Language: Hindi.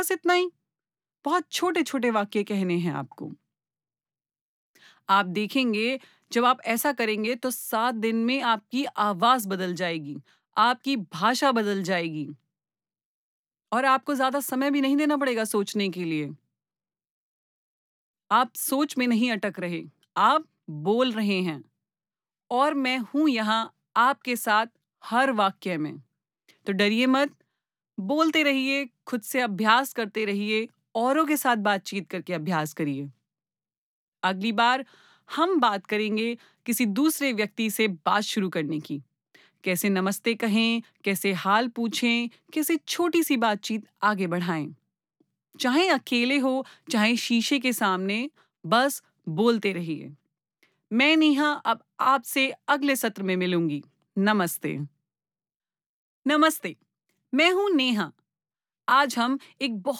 बस इतना ही। बहुत छोटे-छोटे वाक्य कहने हैं आपको। आप देखेंगे जब आप ऐसा करेंगे तो 7 दिन में आपकी आवाज़ बदल जाएगी, आपकी भाषा बदल जाएगी और आपको ज़्यादा समय भी नहीं देना पड़ेगा सोचने के लिए। आप सोच में नहीं अटक रहे, आप बोल रहे हैं और मैं हूँ यहाँ आपके साथ हर वाक्य में। तो डरिए मत, बोलते रहिए, खुद से अभ्यास करते रहिए, औरों के साथ बातचीत करके अभ्यास करिए। अगली बार हम बात करेंगे किसी दूसरे व्यक्ति से बात शुरू करने की। कैसे नमस्ते कहें, कैसे हाल पूछें, कैसे छोटी-सी बातचीत आगे बढ़ाएँ। चाहे अकेले हो, चाहे शीशे के सामने, बस बोलते रहिए। मैं नेहा अब आपसे अगले सत्र में मिलूंगी। नमस्ते। नमस्ते, मैं हूँ नेहा। आज हम एक बहुत